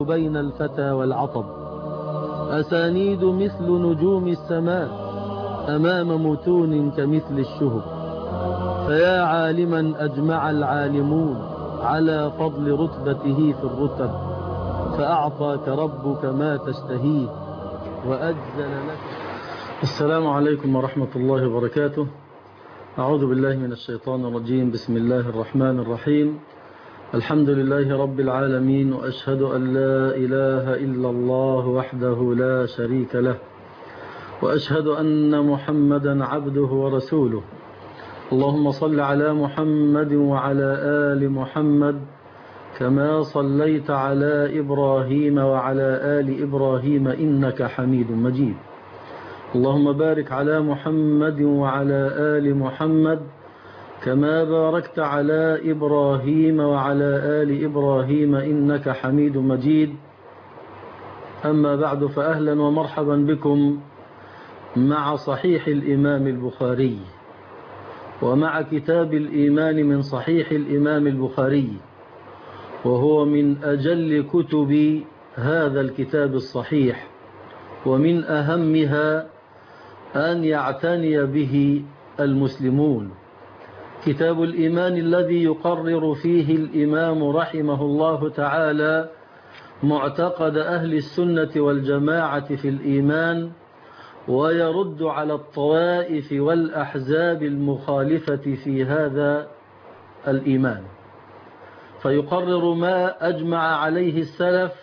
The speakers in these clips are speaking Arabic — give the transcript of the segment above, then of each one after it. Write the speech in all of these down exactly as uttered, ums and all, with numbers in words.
بين الفتى والعطب، أسانيد مثل نجوم السماء أمام متون كمثل الشهب. فيا عالما أجمع العالمون على فضل رتبته في الرتب، فأعطاك ربك ما تشتهيه وأجزل لك. السلام عليكم ورحمة الله وبركاته. أعوذ بالله من الشيطان الرجيم. بسم الله الرحمن الرحيم. الحمد لله رب العالمين، وأشهد أن لا إله إلا الله وحده لا شريك له، وأشهد أن محمدا عبده ورسوله. اللهم صل على محمد وعلى آل محمد كما صليت على إبراهيم وعلى آل إبراهيم إنك حميد مجيد. اللهم بارك على محمد وعلى آل محمد كما باركت على إبراهيم وعلى آل إبراهيم إنك حميد مجيد. أما بعد، فأهلا ومرحبا بكم مع صحيح الإمام البخاري، ومع كتاب الإيمان من صحيح الإمام البخاري، وهو من أجل كتب هذا الكتاب الصحيح، ومن أهمها أن يعتني به المسلمون. كتاب الإيمان الذي يقرر فيه الإمام رحمه الله تعالى معتقد أهل السنة والجماعة في الإيمان، ويرد على الطوائف والأحزاب المخالفة في هذا الإيمان، فيقرر ما أجمع عليه السلف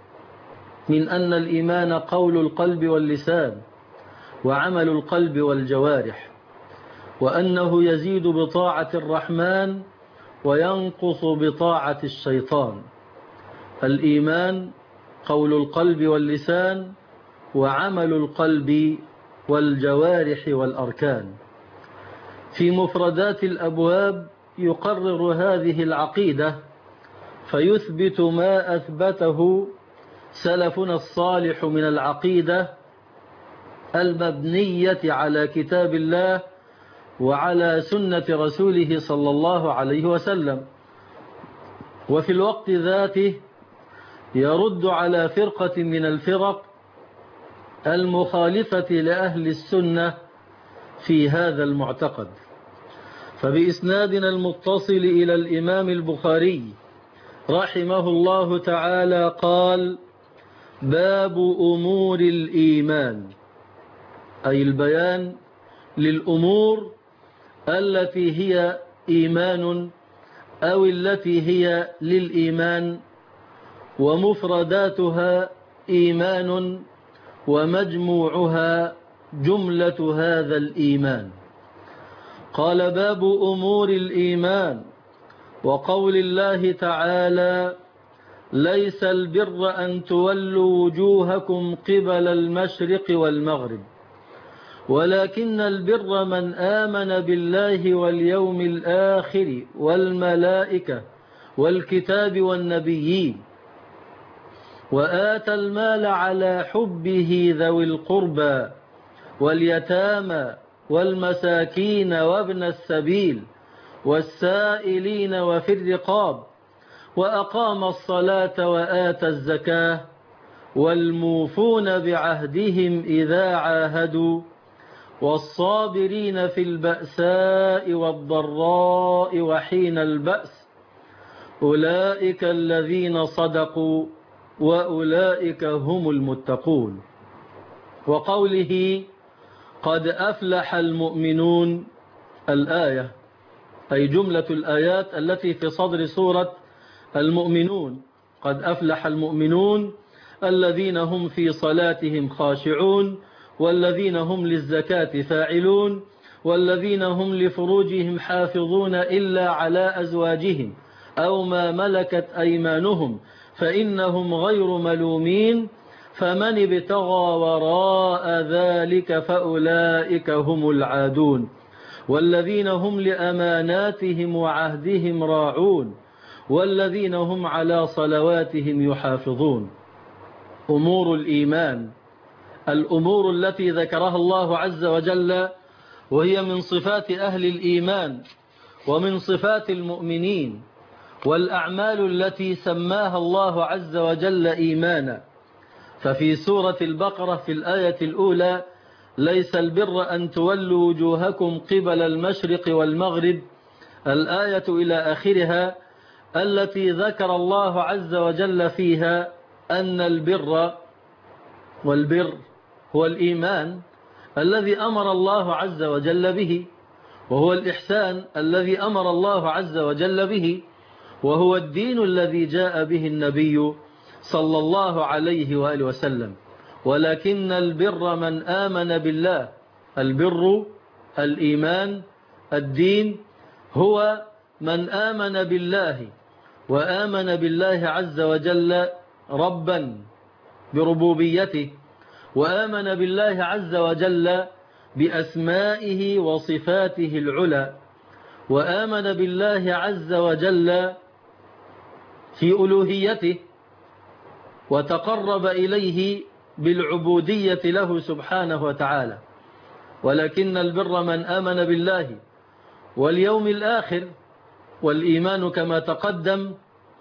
من أن الإيمان قول القلب واللسان وعمل القلب والجوارح، وأنه يزيد بطاعة الرحمن وينقص بطاعة الشيطان. الإيمان قول القلب واللسان وعمل القلب والجوارح والأركان. في مفردات الأبواب يقرر هذه العقيدة، فيثبت ما أثبته سلفنا الصالح من العقيدة المبنية على كتاب الله وعلى سنة رسوله صلى الله عليه وسلم، وفي الوقت ذاته يرد على فرقة من الفرق المخالفة لأهل السنة في هذا المعتقد. فبإسنادنا المتصل إلى الإمام البخاري رحمه الله تعالى قال: باب أمور الإيمان، أي البيان للأمور التي هي إيمان أو التي هي للإيمان، ومفرداتها إيمان ومجموعها جملة هذا الإيمان. قال: باب أمور الإيمان. وقول الله تعالى: ليس البر أن تولوا وجوهكم قبل المشرق والمغرب، ولكن البر من آمن بالله واليوم الآخر والملائكة والكتاب والنبيين، وآتى المال على حبه ذوي القربى واليتامى والمساكين وابن السبيل والسائلين وفي الرقاب، وأقام الصلاة وآتى الزكاة، والموفون بعهدهم إذا عاهدوا، والصابرين في البأساء والضراء وحين البأس، أولئك الذين صدقوا وأولئك هم المتقون. وقوله: قد أفلح المؤمنون، الآية أي جملة الآيات التي في صدر سورة المؤمنون. قد أفلح المؤمنون الذين هم في صلاتهم خاشعون، والذين هم للزكاة فاعلون، والذين هم لفروجهم حافظون إلا على أزواجهم أو ما ملكت أيمانهم فإنهم غير ملومين، فمن ابتغى وراء ذلك فأولئك هم العادون، والذين هم لأماناتهم وعهدهم راعون، والذين هم على صلواتهم يحافظون. أمور الإيمان الأمور التي ذكرها الله عز وجل، وهي من صفات أهل الإيمان ومن صفات المؤمنين، والأعمال التي سماها الله عز وجل إيمانا. ففي سورة البقرة في الآية الأولى: ليس البر أن تولوا وجوهكم قبل المشرق والمغرب، الآية إلى آخرها، التي ذكر الله عز وجل فيها أن البر، والبر هو الإيمان الذي أمر الله عز وجل به، وهو الإحسان الذي أمر الله عز وجل به، وهو الدين الذي جاء به النبي صلى الله عليه وآله وسلم. ولكن البر من آمن بالله، البر الإيمان الدين هو من آمن بالله، وآمن بالله عز وجل ربا بربوبيته، وآمن بالله عز وجل بأسمائه وصفاته العلى، وآمن بالله عز وجل في ألوهيته، وتقرب إليه بالعبودية له سبحانه وتعالى. ولكن البر من آمن بالله واليوم الآخر، والإيمان كما تقدم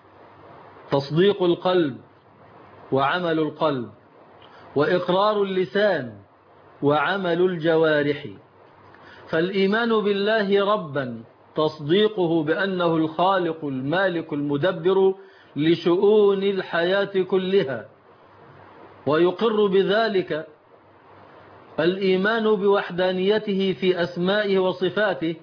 تصديق القلب وعمل القلب، وإقرار اللسان وعمل الجوارح. فالإيمان بالله ربا تصديقه بأنه الخالق المالك المدبر لشؤون الحياة كلها، ويقر بذلك الإيمان بوحدانيته في أسمائه وصفاته،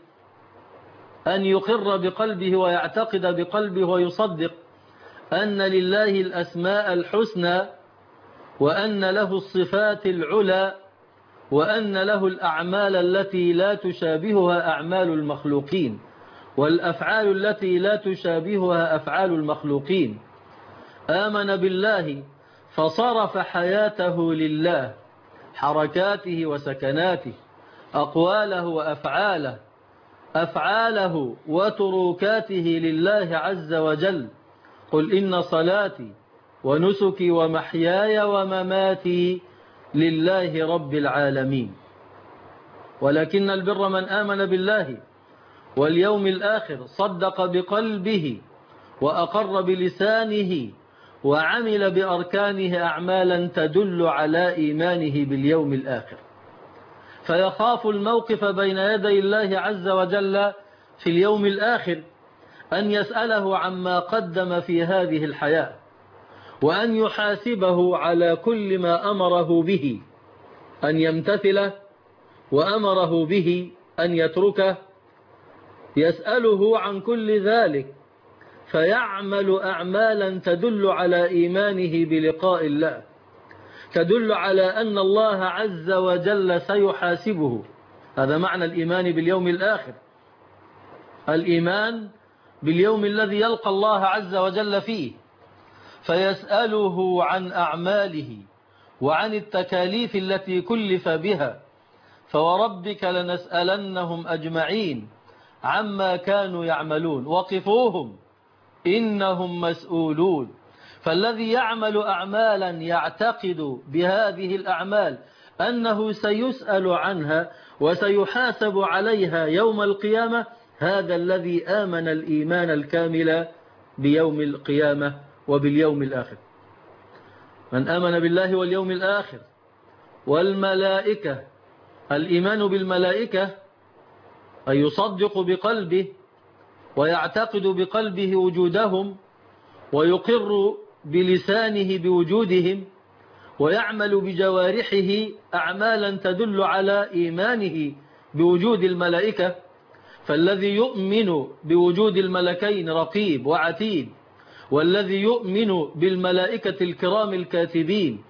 أن يقر بقلبه ويعتقد بقلبه ويصدق أن لله الأسماء الحسنى، وأن له الصفات العلى، وأن له الأعمال التي لا تشابهها أعمال المخلوقين، والأفعال التي لا تشابهها أفعال المخلوقين. آمن بالله فصرف حياته لله، حركاته وسكناته، أقواله وأفعاله، أفعاله وتروكاته لله عز وجل. قل إن صلاتي ونسكي ومحياي ومماتي لله رب العالمين. ولكن البر من آمن بالله واليوم الآخر، صدق بقلبه وأقر بلسانه وعمل بأركانه أعمالا تدل على إيمانه باليوم الآخر، فيخاف الموقف بين يدي الله عز وجل في اليوم الآخر، أن يسأله عما قدم في هذه الحياة، وأن يحاسبه على كل ما أمره به أن يمتثله، وأمره به أن يتركه، يسأله عن كل ذلك، فيعمل أعمالا تدل على إيمانه بلقاء الله، تدل على أن الله عز وجل سيحاسبه. هذا معنى الإيمان باليوم الآخر، الإيمان باليوم الذي يلقى الله عز وجل فيه، فيسأله عن أعماله وعن التكاليف التي كلف بها. فوربك لنسألنهم أجمعين عما كانوا يعملون وقفوهم إنهم مسؤولون. فالذي يعمل أعمالا يعتقد بهذه الأعمال أنه سيسأل عنها وسيحاسب عليها يوم القيامة، هذا الذي آمن الإيمان الكامل بيوم القيامة وباليوم الآخر. من آمن بالله واليوم الآخر والملائكة، الإيمان بالملائكة أن يصدق بقلبه ويعتقد بقلبه وجودهم، ويقر بلسانه بوجودهم، ويعمل بجوارحه أعمالا تدل على إيمانه بوجود الملائكة. فالذي يؤمن بوجود الملكين رقيب وعتيد، والذي يؤمن بالملائكة الكرام الكاتبين،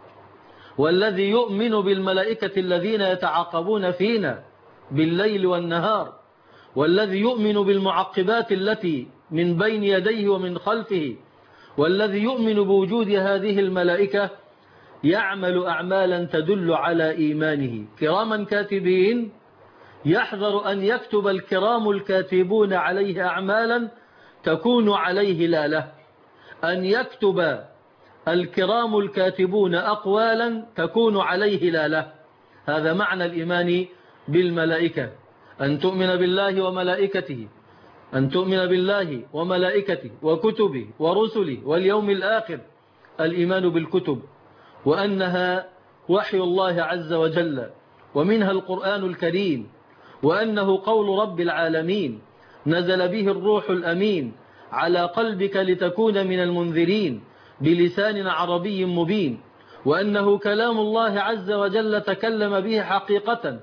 والذي يؤمن بالملائكة الذين يتعاقبون فينا بالليل والنهار، والذي يؤمن بالمعقبات التي من بين يديه ومن خلفه، والذي يؤمن بوجود هذه الملائكة، يعمل أعمالا تدل على إيمانه. كراما كاتبين، يحذر أن يكتب الكرام الكاتبون عليه أعمالا تكون عليه لا له، أن يكتب الكرام الكاتبون أقوالا تكون عليه لا له. هذا معنى الإيمان بالملائكة، أن تؤمن بالله وملائكته أن تؤمن بالله وملائكته وكتبه ورسله واليوم الآخر، الإيمان بالكتب وأنها وحي الله عز وجل ومنها القرآن الكريم، وأنه قول رب العالمين نزل به الروح الأمين على قلبك لتكون من المنذرين بلسان عربي مبين، وأنه كلام الله عز وجل تكلم به حقيقة،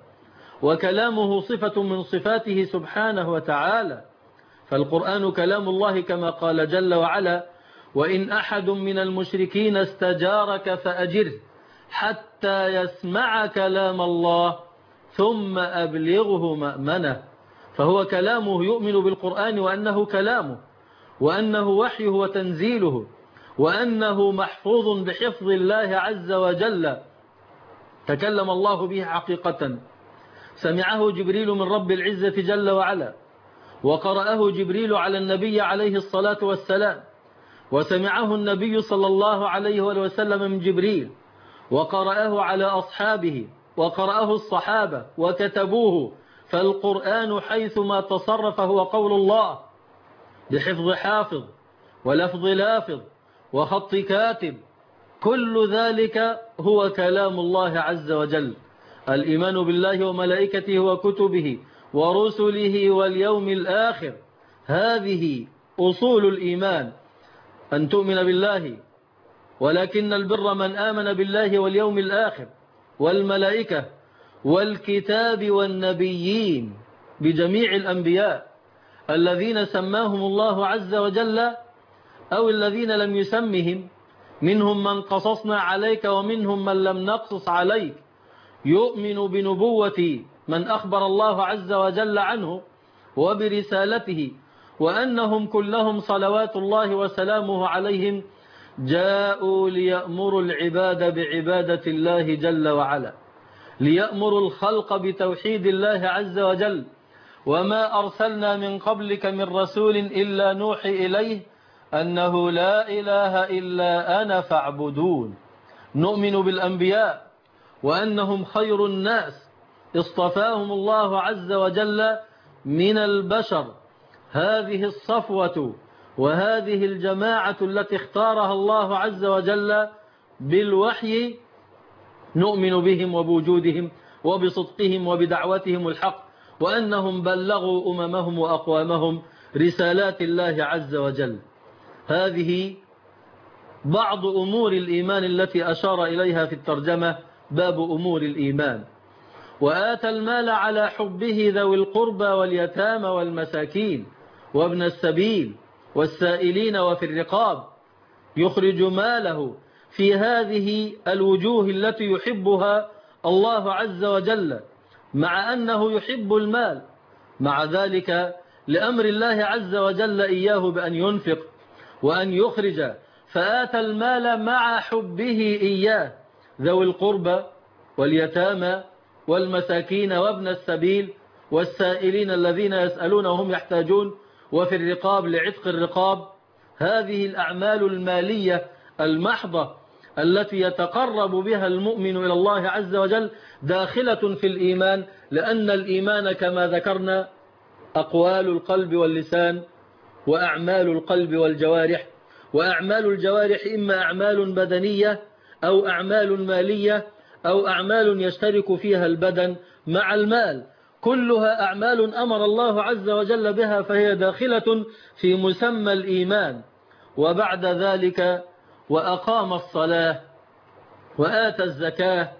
وكلامه صفة من صفاته سبحانه وتعالى. فالقرآن كلام الله كما قال جل وعلا: وإن أحد من المشركين استجارك فأجره حتى يسمع كلام الله ثم أبلغه مأمنه. فهو كلامه، يؤمن بالقرآن وأنه كلامه، وأنه وحيه وتنزيله، وأنه محفوظ بحفظ الله عز وجل، تكلم الله به حقيقة، سمعه جبريل من رب العزة جل وعلا، وقرأه جبريل على النبي عليه الصلاة والسلام، وسمعه النبي صلى الله عليه وسلم من جبريل، وقرأه على أصحابه، وقرأه الصحابة وكتبوه. فالقرآن حيثما تصرف هو قول الله بحفظ حافظ ولفظ لافظ وخط كاتب، كل ذلك هو كلام الله عز وجل. الإيمان بالله وملائكته وكتبه ورسله واليوم الآخر، هذه أصول الإيمان، أن تؤمن بالله، ولكن البر من آمن بالله واليوم الآخر والملائكة والكتاب والنبيين، بجميع الأنبياء الذين سماهم الله عز وجل أو الذين لم يسمهم، منهم من قصصنا عليك ومنهم من لم نقصص عليك، يؤمن بنبوة من أخبر الله عز وجل عنه وبرسالته، وأنهم كلهم صلوات الله وسلامه عليهم جاءوا ليأمروا العباد بعبادة الله جل وعلا، ليأمروا الخلق بتوحيد الله عز وجل. وما أرسلنا من قبلك من رسول إلا نوحي إليه أنه لا إله إلا أنا فاعبدون. نؤمن بالأنبياء وأنهم خير الناس اصطفاهم الله عز وجل من البشر، هذه الصفوة وهذه الجماعة التي اختارها الله عز وجل بالوحي، نؤمن بهم وبوجودهم وبصدقهم وبدعوتهم الحق، وأنهم بلغوا أممهم وأقوامهم رسالات الله عز وجل. هذه بعض أمور الإيمان التي أشار إليها في الترجمة، باب أمور الإيمان. وآتى المال على حبه ذوي القربى واليتامى والمساكين وابن السبيل والسائلين وفي الرقاب، يخرج ماله في هذه الوجوه التي يحبها الله عز وجل، مع أنه يحب المال، مع ذلك لأمر الله عز وجل إياه بأن ينفق وأن يخرج، فآتى المال مع حبه إياه، ذوي القربى واليتامى والمساكين وابن السبيل والسائلين الذين يسألون وهم يحتاجون، وفي الرقاب لعتق الرقاب. هذه الأعمال المالية المحضة التي يتقرب بها المؤمن إلى الله عز وجل داخلة في الإيمان، لأن الإيمان كما ذكرنا أقوال القلب واللسان وأعمال القلب والجوارح، وأعمال الجوارح إما أعمال بدنية أو أعمال مالية أو أعمال يشترك فيها البدن مع المال، كلها أعمال أمر الله عز وجل بها، فهي داخلة في مسمى الإيمان. وبعد ذلك وأقام الصلاة وآتى الزكاة،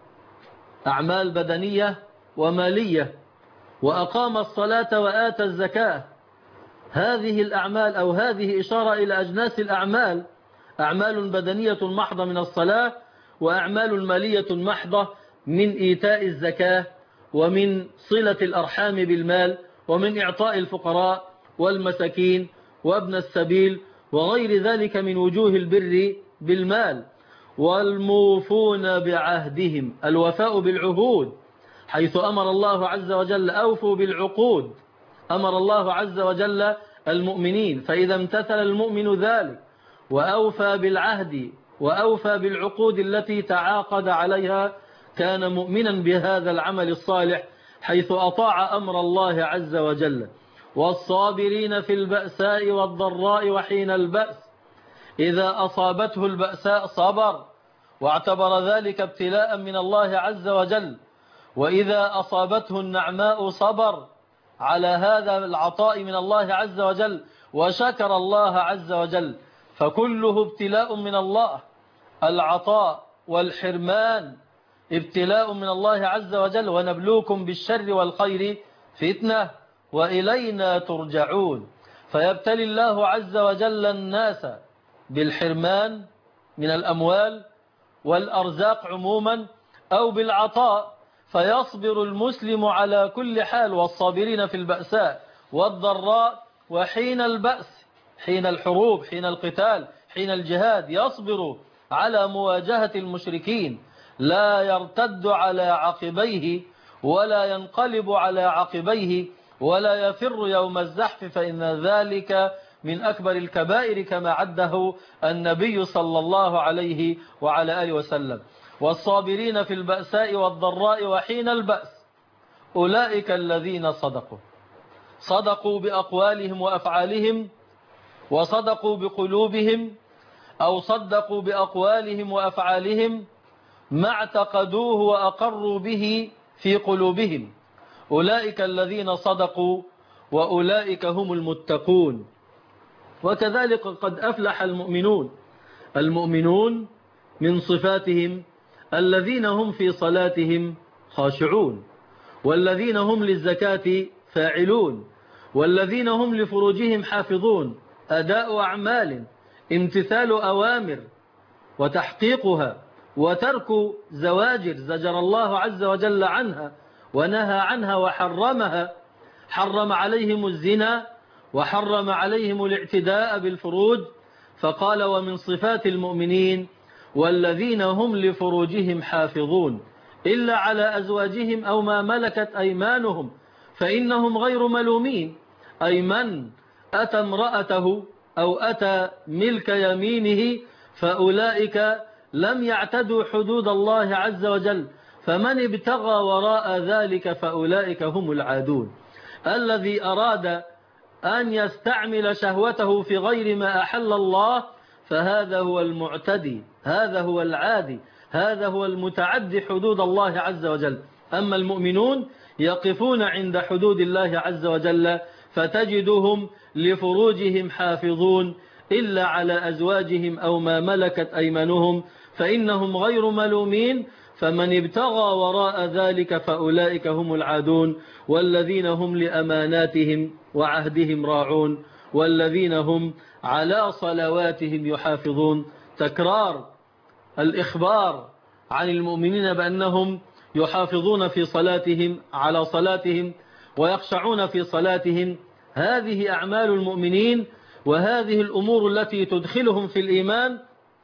أعمال بدنية ومالية، وأقام الصلاة وآتى الزكاة. هذه الأعمال أو هذه إشارة إلى أجناس الأعمال، أعمال بدنية محضة من الصلاة، وأعمال مالية محضة من إيتاء الزكاة ومن صلة الأرحام بالمال ومن إعطاء الفقراء والمساكين وابن السبيل وغير ذلك من وجوه البر بالمال. والموفون بعهدهم، الوفاء بالعهود، حيث أمر الله عز وجل أوفوا بالعقود، أمر الله عز وجل المؤمنين، فإذا امتثل المؤمن ذلك وأوفى بالعهد وأوفى بالعقود التي تعاقد عليها كان مؤمنا بهذا العمل الصالح، حيث أطاع أمر الله عز وجل. والصابرين في البأساء والضراء وحين البأس. إذا أصابته البأساء صبر واعتبر ذلك ابتلاء من الله عز وجل، وإذا أصابته النعماء صبر على هذا العطاء من الله عز وجل وشكر الله عز وجل، فكله ابتلاء من الله. العطاء والحرمان ابتلاء من الله عز وجل، ونبلوكم بالشر والخير فتنة وإلينا ترجعون. فيبتلي الله عز وجل الناس بالحرمان من الأموال والأرزاق عموما أو بالعطاء، فيصبر المسلم على كل حال، والصابرين في البأساء والضراء وحين البأس، حين الحروب، حين القتال، حين الجهاد، يصبر على مواجهة المشركين، لا يرتد على عقبيه ولا ينقلب على عقبيه ولا يفر يوم الزحف، فإن ذلك من أكبر الكبائر كما عده النبي صلى الله عليه وعلى آله وسلم. والصابرين في البأساء والضراء وحين البأس أولئك الذين صدقوا صدقوا بأقوالهم وأفعالهم، وصدقوا بقلوبهم، أو صدقوا بأقوالهم وأفعالهم ما اعتقدوه وأقروا به في قلوبهم. أولئك الذين صدقوا وأولئك هم المتقون. وكذلك قد أفلح المؤمنون. المؤمنون من صفاتهم الذين هم في صلاتهم خاشعون، والذين هم للزكاة فاعلون، والذين هم لفروجهم حافظون. أداء أعمال، امتثال أوامر وتحقيقها، وترك زواجر زجر الله عز وجل عنها ونهى عنها وحرمها. حرم عليهم الزنا وحرم عليهم الاعتداء بالفروج، فقال ومن صفات المؤمنين والذين هم لفروجهم حافظون إلا على أزواجهم أو ما ملكت أيمانهم فإنهم غير ملومين. أي من أتى امرأته أو أتى ملك يمينه فأولئك لم يعتدوا حدود الله عز وجل، فمن ابتغى وراء ذلك فأولئك هم العادون. الذي أراد أن يستعمل شهوته في غير ما أحل الله فهذا هو المعتدي، هذا هو العادي، هذا هو المتعدي حدود الله عز وجل. أما المؤمنون يقفون عند حدود الله عز وجل، فتجدهم لفروجهم حافظون إلا على أزواجهم أو ما ملكت أيمانهم فإنهم غير ملومين. فمن ابتغى وراء ذلك فأولئك هم العادون، والذين هم لأماناتهم وعهدهم راعون، والذين هم على صلواتهم يحافظون. تكرار الإخبار عن المؤمنين بأنهم يحافظون في صلاتهم على صلاتهم ويخشعون في صلاتهم، هذه أعمال المؤمنين، وهذه الأمور التي تدخلهم في الإيمان.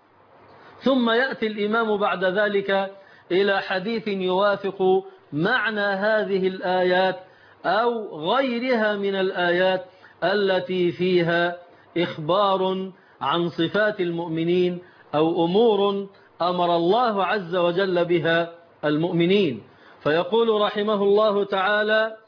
ثم يأتي الإمام بعد ذلك إلى حديث يوافق معنى هذه الآيات أو غيرها من الآيات التي فيها إخبار عن صفات المؤمنين أو أمور أمر الله عز وجل بها المؤمنين. فيقول رحمه الله تعالى: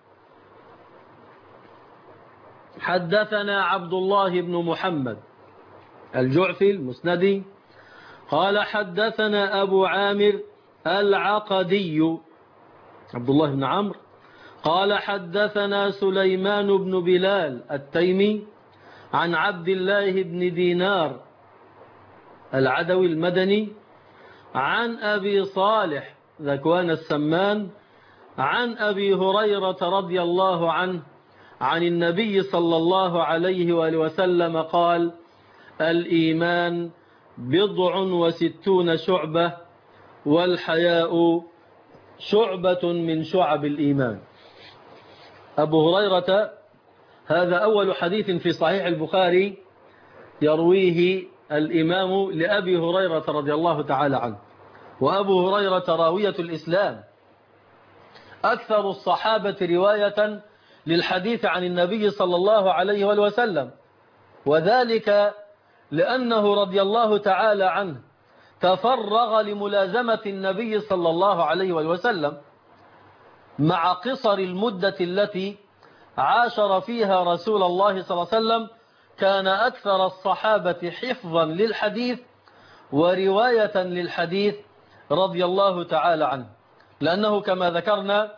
حدثنا عبد الله بن محمد الجعفي المسندي قال حدثنا أبو عامر العقدي عبد الله بن عمرو قال حدثنا سليمان بن بلال التيمي عن عبد الله بن دينار العدوي المدني عن أبي صالح ذكوان السمان عن أبي هريرة رضي الله عنه عن النبي صلى الله عليه وآله وسلم قال: الإيمان بضع وستون شعبة والحياء شعبة من شعب الإيمان. أبو هريرة هذا أول حديث في صحيح البخاري يرويه الإمام لأبي هريرة رضي الله تعالى عنه. وأبو هريرة راوية الإسلام، أكثر الصحابة رواية للحديث عن النبي صلى الله عليه وسلم، وذلك لأنه رضي الله تعالى عنه تفرغ لملازمة النبي صلى الله عليه وسلم مع قصر المدة التي عاشر فيها رسول الله صلى الله عليه وسلم كان أكثر الصحابة حفظا للحديث ورواية للحديث رضي الله تعالى عنه، لأنه كما ذكرنا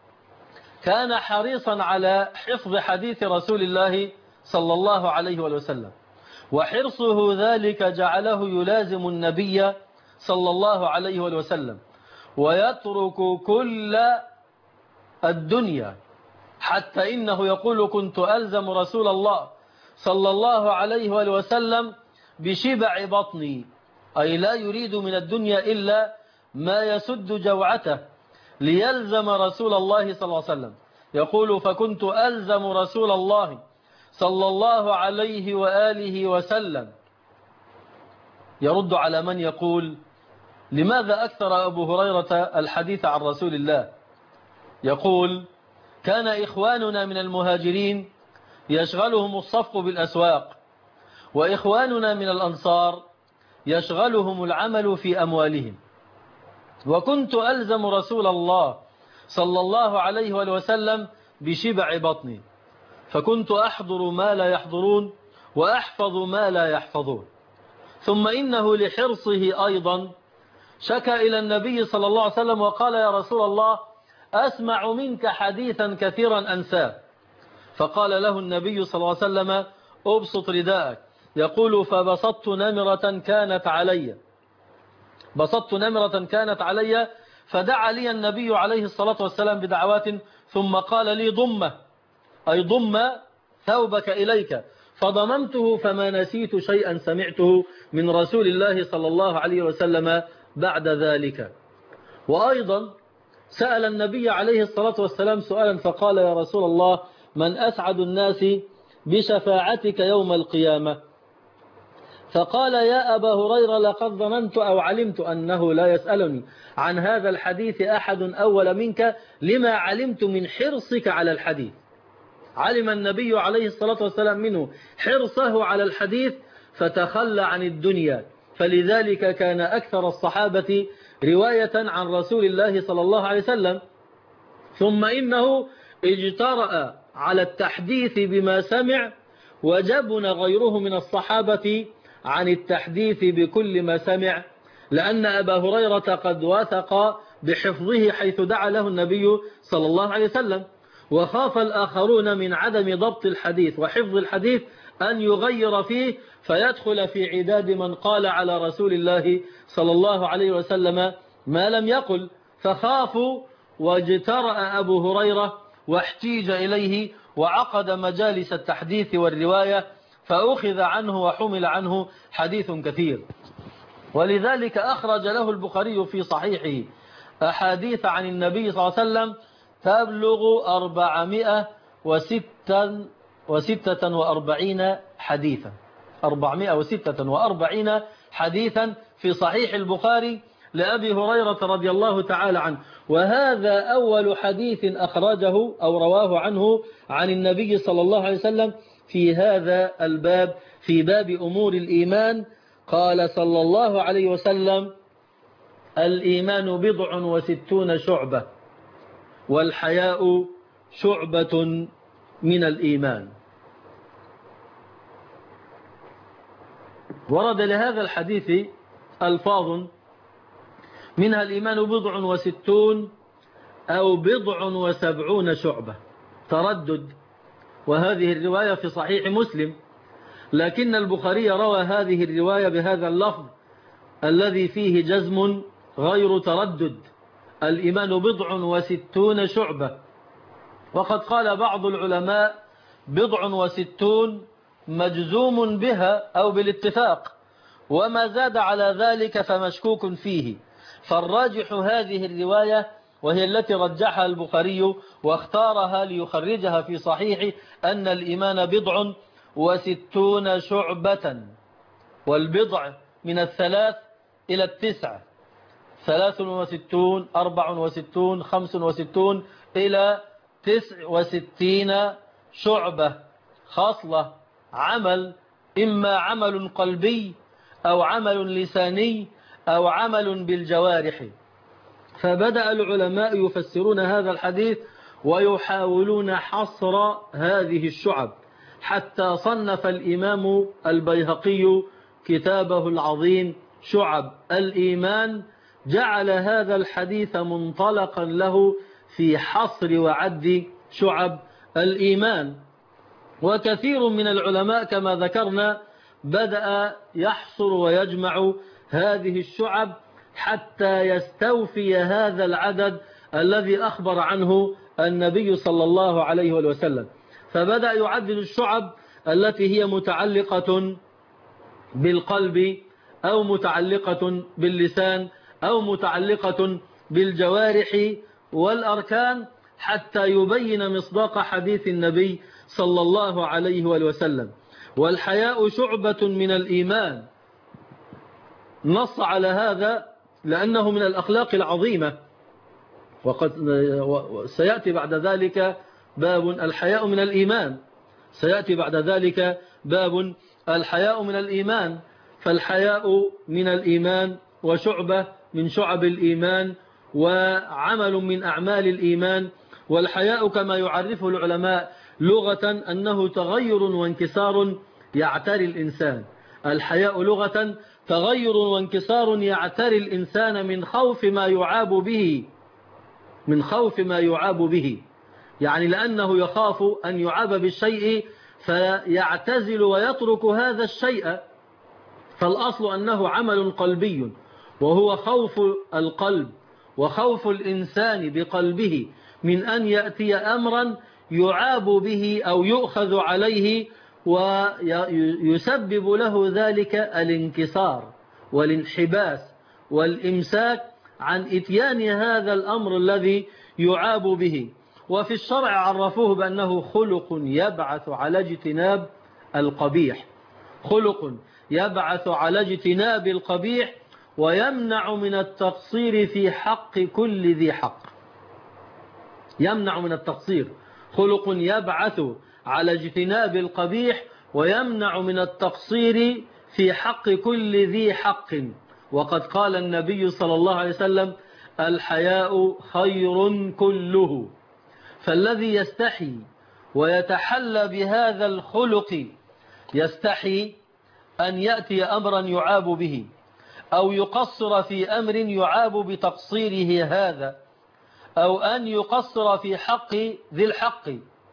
كان حريصا على حفظ حديث رسول الله صلى الله عليه وسلم، وحرصه ذلك جعله يلازم النبي صلى الله عليه وسلم ويترك كل الدنيا، حتى إنه يقول كنت ألزم رسول الله صلى الله عليه وسلم بشبع بطني، أي لا يريد من الدنيا إلا ما يسد جوعته ليلزم رسول الله صلى الله عليه وسلم. يقول فكنت ألزم رسول الله صلى الله عليه وآله وسلم. يرد على من يقول لماذا أكثر أبو هريرة الحديث عن رسول الله؟ يقول كان إخواننا من المهاجرين يشغلهم الصفق بالأسواق، وإخواننا من الأنصار يشغلهم العمل في أموالهم، وكنت ألزم رسول الله صلى الله عليه وسلم بشبع بطني، فكنت أحضر ما لا يحضرون وأحفظ ما لا يحفظون. ثم إنه لحرصه أيضا شكى إلى النبي صلى الله عليه وسلم وقال يا رسول الله أسمع منك حديثا كثيرا أنساه، فقال له النبي صلى الله عليه وسلم أبسط رداءك. يقول فبسطت نمرة كانت علي بسطت نمرة كانت علي فدعا لي النبي عليه الصلاة والسلام بدعوات، ثم قال لي ضمه، أي ضم ثوبك إليك، فضممته فما نسيت شيئا سمعته من رسول الله صلى الله عليه وسلم بعد ذلك. وأيضا سأل النبي عليه الصلاة والسلام سؤالا فقال يا رسول الله من أسعد الناس بشفاعتك يوم القيامة؟ فقال يا أبا هريرة لقد ظننت أو علمت أنه لا يسألني عن هذا الحديث أحد أول منك لما علمت من حرصك على الحديث. علم النبي عليه الصلاة والسلام منه حرصه على الحديث فتخلى عن الدنيا، فلذلك كان أكثر الصحابة رواية عن رسول الله صلى الله عليه وسلم. ثم إنه اجترأ على التحديث بما سمع، وجبن غيره من الصحابة عن التحديث بكل ما سمع، لأن أبا هريرة قد وثق بحفظه حيث دعا له النبي صلى الله عليه وسلم، وخاف الآخرون من عدم ضبط الحديث وحفظ الحديث أن يغير فيه فيدخل في عداد من قال على رسول الله صلى الله عليه وسلم ما لم يقل، فخافوا واجترأ أبو هريرة واحتيج إليه وعقد مجالس التحديث والرواية، فأخذ عنه وحمل عنه حديث كثير. ولذلك أخرج له البخاري في صحيحه أحاديث عن النبي صلى الله عليه وسلم تبلغ أربعمائة وستة وأربعين حديثا أربعمائة وستة وأربعين حديثا في صحيح البخاري لأبي هريرة رضي الله تعالى عنه، وهذا أول حديث أخرجه أو رواه عنه عن النبي صلى الله عليه وسلم في هذا الباب، في باب أمور الإيمان. قال صلى الله عليه وسلم الإيمان بضع وستون شعبة والحياء شعبة من الإيمان. ورد لهذا الحديث ألفاظ منها الإيمان بضع وستون أو بضع وسبعون شعبة، تردد، وهذه الرواية في صحيح مسلم، لكن البخاري روى هذه الرواية بهذا اللفظ الذي فيه جزم غير تردد، الإيمان بضع وستون شعبة. وقد قال بعض العلماء بضع وستون مجزوم بها أو بالاتفاق، وما زاد على ذلك فمشكوك فيه، فالراجح هذه الرواية وهي التي رجحها البخاري واختارها ليخرجها في صحيح أن الإيمان بضع وستون شعبة، والبضع من الثلاث إلى التسع، ثلاث وستون، أربع وستون، خمس وستون إلى تسع وستين شعبة، خاصلة، عمل، إما عمل قلبي أو عمل لساني أو عمل بالجوارح. فبدأ العلماء يفسرون هذا الحديث ويحاولون حصر هذه الشعب، حتى صنف الإمام البيهقي كتابه العظيم شعب الإيمان، جعل هذا الحديث منطلقا له في حصر وعد شعب الإيمان. وكثير من العلماء كما ذكرنا بدأ يحصر ويجمع هذه الشعب حتى يستوفي هذا العدد الذي أخبر عنه النبي صلى الله عليه وسلم. فبدأ يعدد الشعب التي هي متعلقة بالقلب أو متعلقة باللسان أو متعلقة بالجوارح والأركان، حتى يبين مصداق حديث النبي صلى الله عليه وسلم. والحياء شعبة من الإيمان، نص على هذا لأنه من الأخلاق العظيمة. وقد سيأتي بعد ذلك باب الحياء من الإيمان، سيأتي بعد ذلك باب الحياء من الإيمان. فالحياء من الإيمان وشعبة من شعب الإيمان وعمل من أعمال الإيمان. والحياء كما يعرفه العلماء لغة أنه تغير وانكسار يعتري الإنسان. الحياء لغة تغير وانكسار يعتري الإنسان من خوف ما يعاب به، من خوف ما يعاب به، يعني لأنه يخاف أن يعاب بالشيء فيعتزل ويترك هذا الشيء. فالأصل أنه عمل قلبي، وهو خوف القلب وخوف الإنسان بقلبه من أن يأتي أمرا يعاب به أو يؤخذ عليه ويسبب له ذلك الانكسار والانحباس والإمساك عن إتيان هذا الأمر الذي يعاب به. وفي الشرع عرفوه بأنه خلق يبعث على اجتناب القبيح، خلق يبعث على اجتناب القبيح ويمنع من التقصير في حق كل ذي حق. يمنع من التقصير، خلق يبعث على اجتناب القبيح ويمنع من التقصير في حق كل ذي حق. وقد قال النبي صلى الله عليه وسلم: الحياء خير كله. فالذي يستحي ويتحلى بهذا الخلق يستحي أن يأتي أمرا يعاب به أو يقصر في أمر يعاب بتقصيره هذا، أو أن يقصر في حق ذي الحق،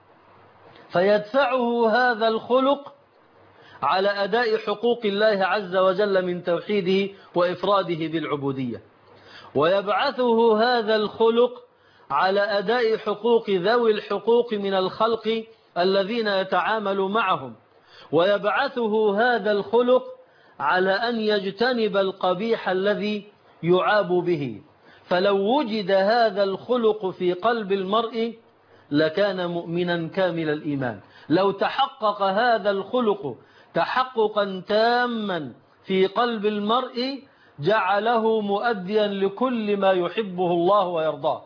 فيدفعه هذا الخلق على أداء حقوق الله عز وجل من توحيده وإفراده بالعبودية، ويبعثه هذا الخلق على أداء حقوق ذوي الحقوق من الخلق الذين يتعامل معهم، ويبعثه هذا الخلق على أن يجتنب القبيح الذي يعاب به. فلو وجد هذا الخلق في قلب المرء لكان مؤمنا كامل الإيمان. لو تحقق هذا الخلق تحققا تاما في قلب المرء جعله مؤديا لكل ما يحبه الله ويرضاه،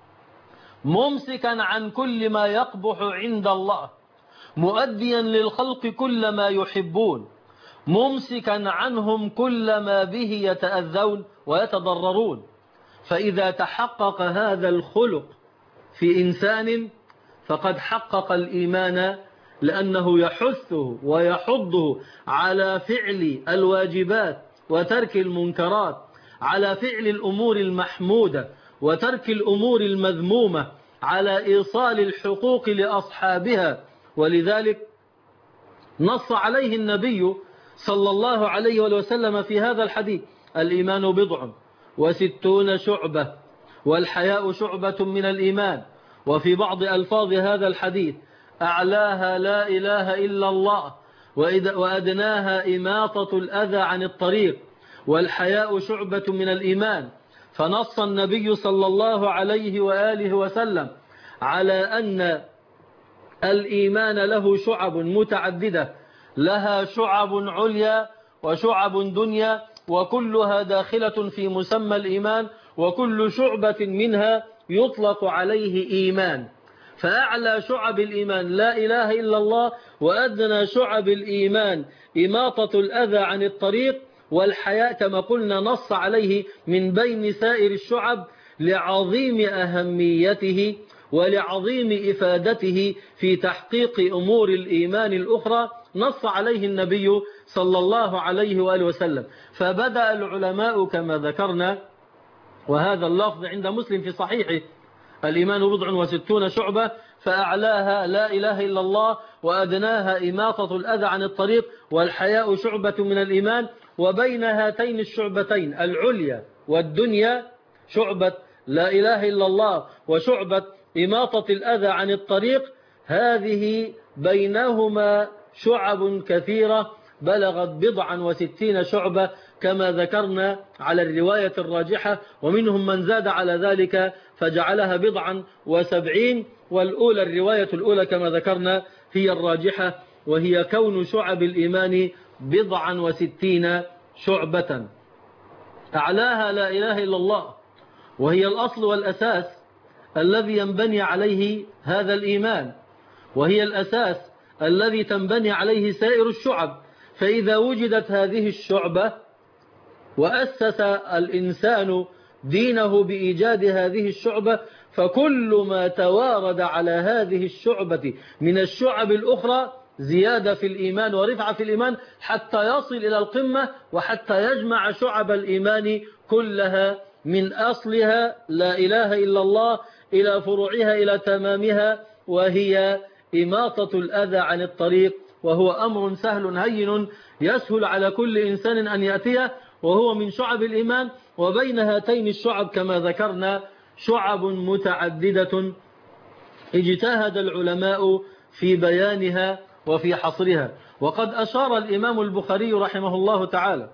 ممسكا عن كل ما يقبح عند الله، مؤديا للخلق كل ما يحبون، ممسكا عنهم كل ما به يتأذون ويتضررون. فإذا تحقق هذا الخلق في إنسان فقد حقق الإيمان، لأنه يحثه ويحضه على فعل الواجبات وترك المنكرات، على فعل الأمور المحمودة وترك الأمور المذمومة، على إيصال الحقوق لأصحابها. ولذلك نص عليه النبي صلى الله عليه وسلم في هذا الحديث: الإيمان بضع وستون شعبة والحياء شعبة من الإيمان. وفي بعض ألفاظ هذا الحديث: أعلاها لا إله إلا الله وأدناها إماطة الأذى عن الطريق، والحياء شعبة من الإيمان. فنص النبي صلى الله عليه وآله وسلم على أن الإيمان له شعب متعددة، لها شعب عليا وشعب دنيا، وكلها داخلة في مسمى الإيمان، وكل شعبة منها يطلق عليه إيمان. فأعلى شعب الإيمان لا إله إلا الله، وأدنى شعب الإيمان إماطة الأذى عن الطريق، والحياء كما قلنا نص عليه من بين سائر الشعب لعظيم أهميته ولعظيم إفادته في تحقيق أمور الإيمان الأخرى نص عليه النبي صلى الله عليه وآله وسلم. فبدأ العلماء كما ذكرنا، وهذا اللفظ عند مسلم في صحيحه: الإيمان بضع وستون شعبة فأعلاها لا إله إلا الله وأدناها إماطة الأذى عن الطريق والحياء شعبة من الإيمان، وبين هاتين الشعبتين العليا والدنيا شعبة لا إله إلا الله وشعبة إماطة الأذى عن الطريق، هذه بينهما شعب كثيرة بلغت بضعا وستين شعبة كما ذكرنا على الرواية الراجحة، ومنهم من زاد على ذلك فجعلها بضعا وسبعين، والأولى الرواية الأولى كما ذكرنا هي الراجحة، وهي كون شعب الإيمان بضعا وستين شعبة. أعلاها لا إله إلا الله، وهي الأصل والأساس الذي ينبني عليه هذا الإيمان، وهي الأساس الذي تنبني عليه سائر الشعب. فإذا وجدت هذه الشعبة وأسس الإنسان دينه بإيجاد هذه الشعبة، فكل ما توارد على هذه الشعبة من الشعب الأخرى زيادة في الإيمان ورفعة في الإيمان حتى يصل إلى القمة، وحتى يجمع شعب الإيمان كلها من أصلها لا إله إلا الله إلى فروعها إلى تمامها، وهي إماطة الأذى عن الطريق، وهو أمر سهل هين يسهل على كل إنسان أن يأتيه، وهو من شعب الإيمان. وبين هاتين الشعب كما ذكرنا شعب متعددة اجتهد العلماء في بيانها وفي حصرها. وقد أشار الإمام البخاري رحمه الله تعالى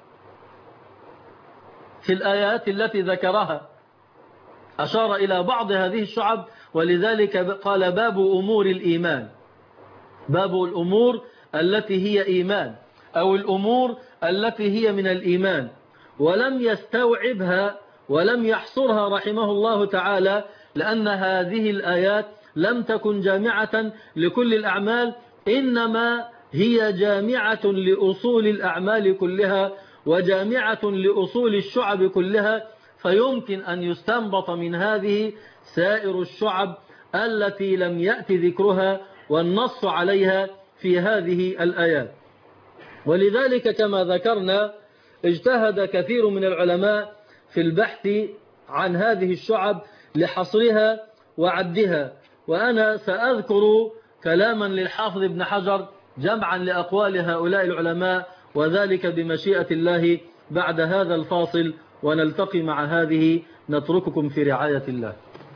في الآيات التي ذكرها، أشار إلى بعض هذه الشعب، ولذلك قال باب أمور الإيمان، باب الأمور التي هي إيمان أو الأمور التي هي من الإيمان، ولم يستوعبها ولم يحصرها رحمه الله تعالى، لأن هذه الآيات لم تكن جامعة لكل الأعمال، إنما هي جامعة لأصول الأعمال كلها وجامعة لأصول الشعب كلها، فيمكن أن يستنبط من هذه سائر الشعب التي لم يأتي ذكرها والنص عليها في هذه الآيات. ولذلك كما ذكرنا اجتهد كثير من العلماء في البحث عن هذه الشعب لحصرها وعدها، وأنا سأذكر كلاما للحافظ ابن حجر جمعا لأقوال هؤلاء العلماء، وذلك بمشيئة الله بعد هذا الفاصل، ونلتقي مع هذه نترككم في رعاية الله.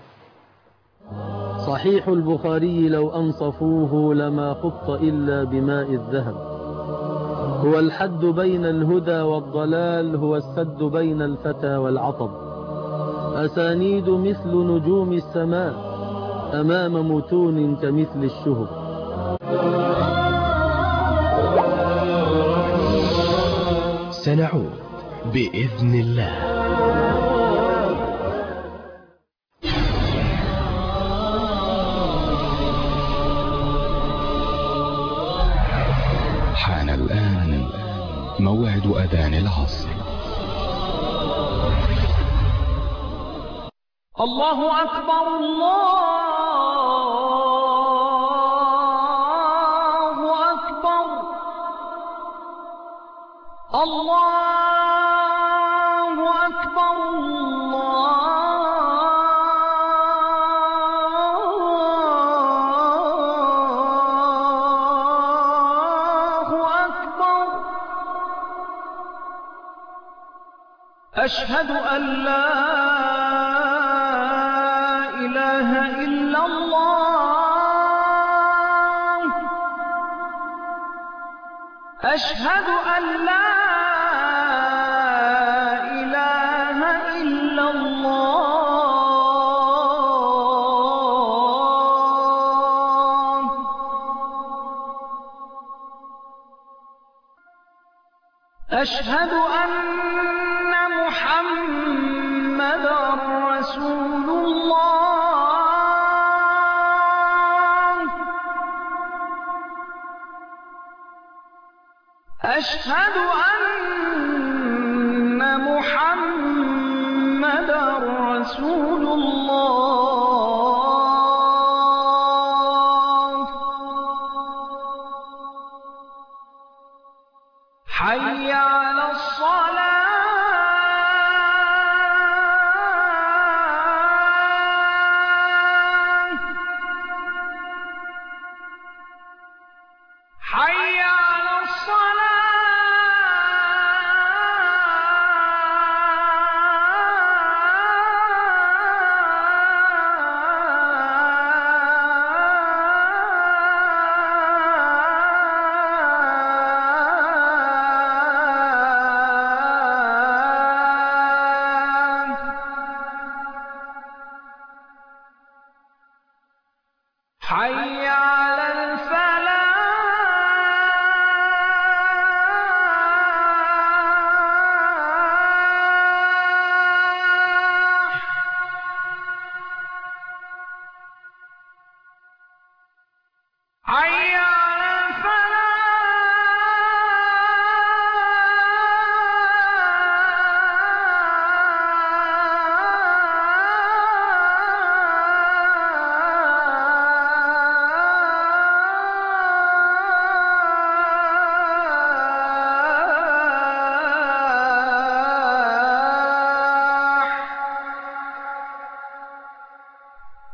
صحيح البخاري لو أنصفوه لما خط إلا بماء الذهب، هو الحد بين الهدى والضلال، هو السد بين الفتى والعطب، أسانيد مثل نجوم السماء أمام متون كمثل الشهب. سنعود بإذن الله. حان الآن موعد أذان العصر. الله أكبر الله أكبر الله أكبر الله أكبر. أشهد أن لا إله إلا الله. أشهد أن لا إله إلا الله. أشهد أن محمدا رسول الله. أشهد أن محمدا رسول الله.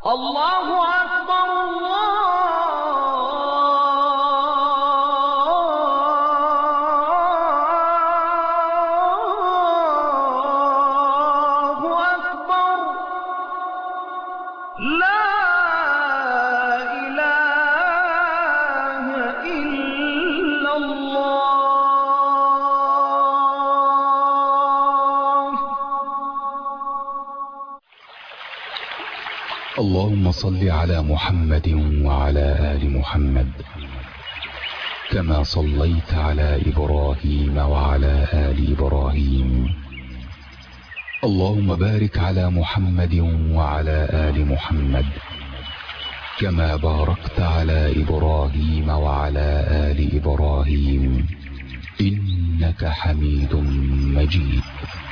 الله أكبر الله أكبر لا إله إلا الله. اللهم صل على محمد وعلى آل محمد كما صليت على إبراهيم وعلى آل إبراهيم. اللهم بارك على محمد وعلى آل محمد كما باركت على إبراهيم وعلى آل إبراهيم إنك حميد مجيد.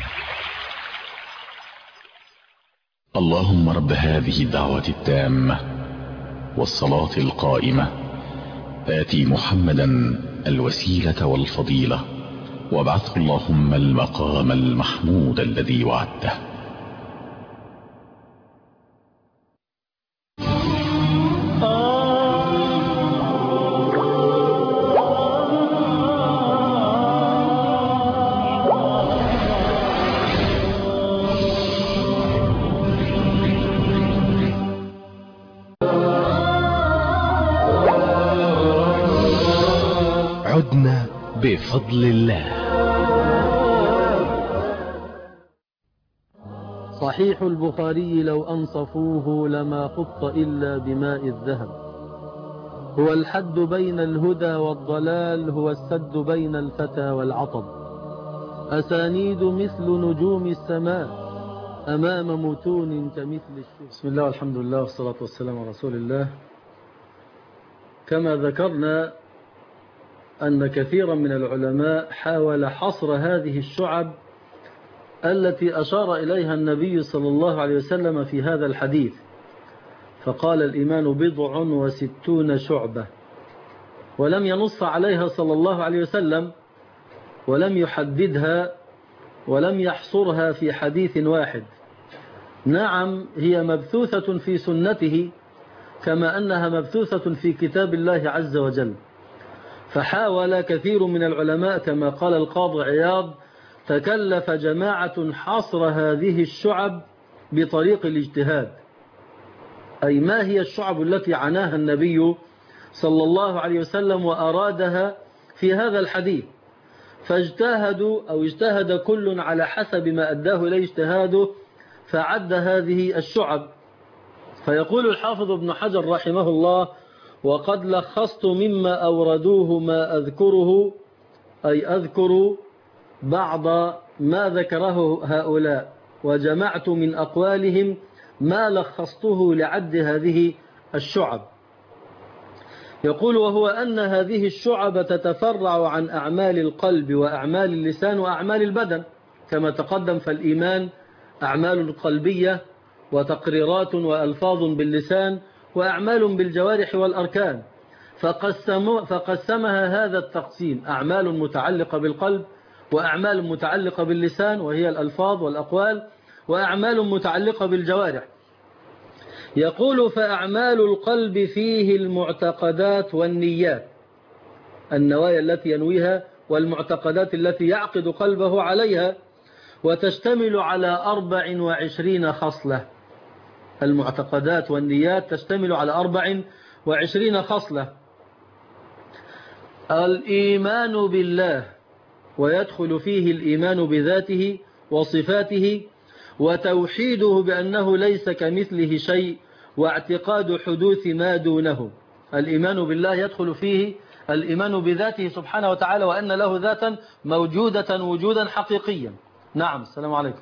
اللهم رب هذه الدعوة التامة والصلاة القائمة آتي محمدا الوسيلة والفضيلة وابعثه اللهم المقام المحمود الذي وعدته. عدنا بفضل الله. صحيح البخاري لو أنصفوه لما خط إلا بماء الذهب. هو الحد بين الهدى والضلال، هو السد بين الفتى والعطب. أسانيد مثل نجوم السماء أمام متون كمثل الشمس. بسم الله والحمد لله والصلاة والسلام على رسول الله. كما ذكرنا أن كثيرا من العلماء حاول حصر هذه الشعب التي أشار إليها النبي صلى الله عليه وسلم في هذا الحديث، فقال الإيمان بضع وستون شعبة، ولم ينص عليها صلى الله عليه وسلم ولم يحددها ولم يحصرها في حديث واحد. نعم، هي مبثوثة في سنته كما أنها مبثوثة في كتاب الله عز وجل، فحاول كثير من العلماء كما قال القاضي عياض تكلف جماعة حصر هذه الشعب بطريق الاجتهاد، أي ما هي الشعب التي عناها النبي صلى الله عليه وسلم وأرادها في هذا الحديث، فاجتهدوا أو اجتهد كل على حسب ما أداه إليه اجتهاده فعد هذه الشعب. فيقول الحافظ ابن حجر رحمه الله: وقد لخصت مما أوردوه ما أذكره، أي أذكر بعض ما ذكره هؤلاء، وجمعت من أقوالهم ما لخصته لعد هذه الشعب. يقول: وهو أن هذه الشعب تتفرع عن أعمال القلب وأعمال اللسان وأعمال البدن كما تقدم، فالإيمان أعمال قلبية وتقريرات وألفاظ باللسان وأعمال بالجوارح والأركان، فقسمها هذا التقسيم: أعمال متعلقة بالقلب، وأعمال متعلقة باللسان وهي الألفاظ والأقوال، وأعمال متعلقة بالجوارح. يقول: فأعمال القلب فيه المعتقدات والنيات، النوايا التي ينويها والمعتقدات التي يعقد قلبه عليها، وتشتمل على أربع وعشرين خصلة. المعتقدات والنيات تشتمل على أربع وعشرين خصلة. الإيمان بالله، ويدخل فيه الإيمان بذاته وصفاته، وتوحيده بأنه ليس كمثله شيء، واعتقاد حدوث ما دونه. الإيمان بالله يدخل فيه الإيمان بذاته سبحانه وتعالى، وأن له ذاتا موجودة وجودا حقيقيا. نعم. السلام عليكم.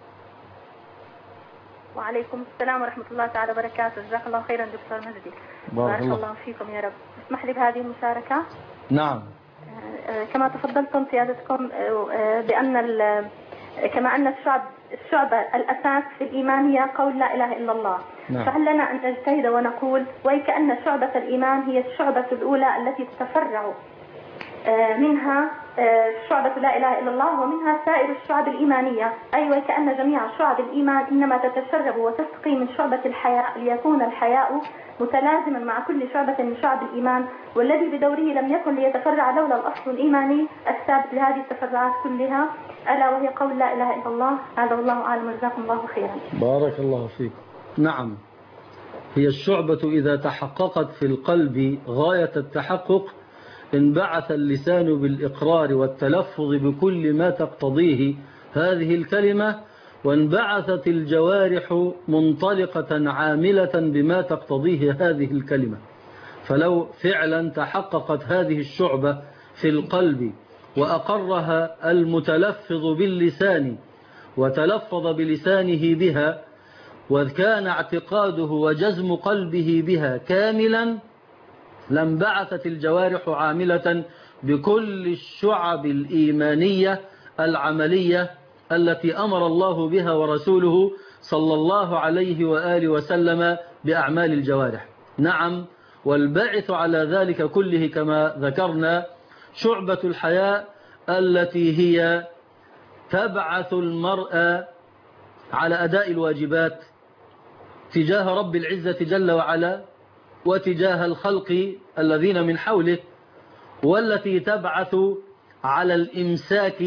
وعليكم السلام ورحمة الله تعالى وبركاته. جزاك الله خيرا دكتور مجدي، بارك الله. الله فيكم يا رب. اسمح لي بهذه المشاركة. نعم. كما تفضلتم سيادتكم بأن كما أن الشعب الشعبة الأساس في الإيمان هي قول لا إله إلا الله. نعم. فهل لنا أن نجتهد ونقول وكأن شعبة الإيمان هي الشعبة الأولى التي تتفرع منها شعبة لا إله إلا الله ومنها سائر الشعب الإيمانية، أي وكأن جميع شعب الإيمان إنما تتشرب وتسقي من شعبة الحياء ليكون الحياء متلازما مع كل شعبة من شعب الإيمان، والذي بدوره لم يكن ليتفرع لولا الأصل الإيماني الثابت لهذه التفرعات كلها، ألا وهي قول لا إله إلا الله. هذا والله أعلم، جزاكم الله خيرا. بارك الله فيك. نعم، هي الشعبة إذا تحققت في القلب غاية التحقق انبعث اللسان بالإقرار والتلفظ بكل ما تقتضيه هذه الكلمة، وانبعثت الجوارح منطلقة عاملة بما تقتضيه هذه الكلمة. فلو فعلا تحققت هذه الشعبة في القلب وأقرها المتلفظ باللسان وتلفظ بلسانه بها، وكان اعتقاده وجزم قلبه بها كاملا، لانبعثت الجوارح عاملة بكل الشعب الإيمانية العملية التي أمر الله بها ورسوله صلى الله عليه وآله وسلم بأعمال الجوارح. نعم، والباعث على ذلك كله كما ذكرنا شعبة الحياء التي هي تبعث المرء على أداء الواجبات تجاه رب العزة جل وعلا وتجاه الخلق الذين من حوله، والتي تبعث على الإمساك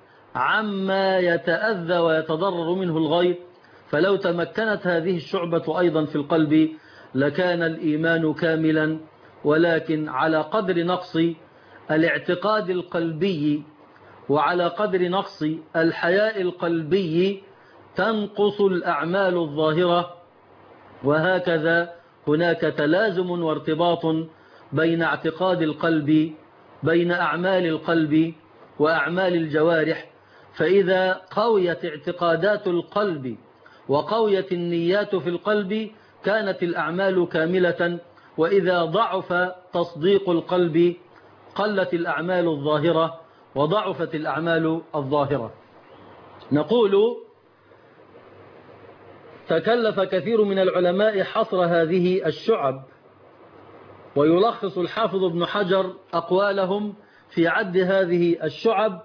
عما يتأذى ويتضرر منه الغير. فلو تمكنت هذه الشعبة أيضا في القلب لكان الإيمان كاملا، ولكن على قدر نقص الاعتقاد القلبي وعلى قدر نقص الحياء القلبي تنقص الأعمال الظاهرة. وهكذا هناك تلازم وارتباط بين اعتقاد القلب بين أعمال القلب وأعمال الجوارح. فإذا قويت اعتقادات القلب وقويت النيات في القلب كانت الأعمال كاملة، وإذا ضعف تصديق القلب قلت الأعمال الظاهرة وضعفت الأعمال الظاهرة. نقول تكلف كثير من العلماء حصر هذه الشعب، ويلخص الحافظ ابن حجر أقوالهم في عد هذه الشعب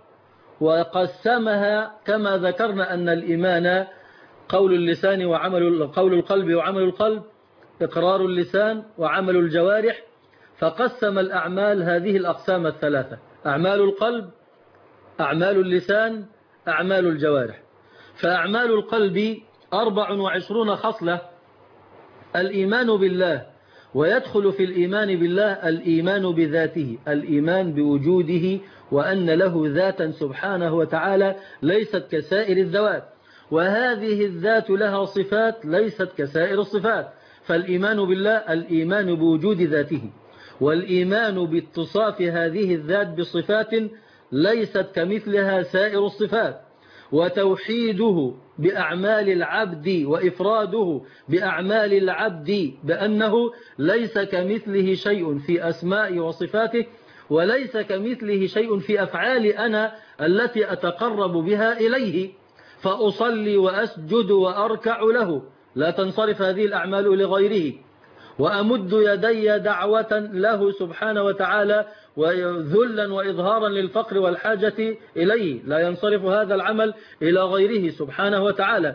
وقسمها كما ذكرنا أن الإيمان قول اللسان وعمل قول القلب وعمل القلب، إقرار اللسان وعمل الجوارح. فقسم الأعمال هذه الأقسام الثلاثة: أعمال القلب، أعمال اللسان، أعمال الجوارح. فأعمال القلب أربع وعشرون خصلة: الإيمان بالله، ويدخل في الإيمان بالله الإيمان بذاته، الإيمان بوجوده وأن له ذاتا سبحانه وتعالى ليست كسائر الذوات، وهذه الذات لها صفات ليست كسائر الصفات. فالإيمان بالله الإيمان بوجود ذاته، والإيمان باتصاف هذه الذات بصفات ليست كمثلها سائر الصفات، وتوحيده بأعمال العبد وإفراده بأعمال العبد بأنه ليس كمثله شيء في أسماء وصفاته، وليس كمثله شيء في أفعال أنا التي أتقرب بها إليه، فأصلي وأسجد وأركع له، لا تنصرف هذه الأعمال لغيره، وأمد يدي دعوة له سبحانه وتعالى وذلا وإظهارا للفقر والحاجة إليه، لا ينصرف هذا العمل إلى غيره سبحانه وتعالى،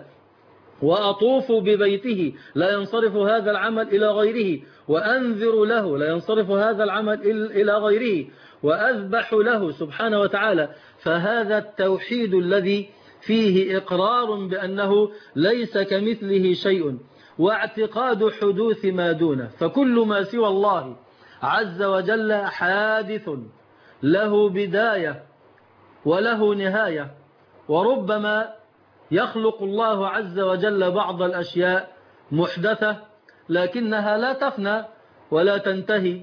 وأطوف ببيته، لا ينصرف هذا العمل إلى غيره، وأنذر له، لا ينصرف هذا العمل إلى غيره، وأذبح له سبحانه وتعالى. فهذا التوحيد الذي فيه إقرار بأنه ليس كمثله شيء، واعتقاد حدوث ما دونه، فكل ما سوى الله عز وجل حادث له بداية وله نهاية، وربما يخلق الله عز وجل بعض الأشياء محدثة لكنها لا تفنى ولا تنتهي،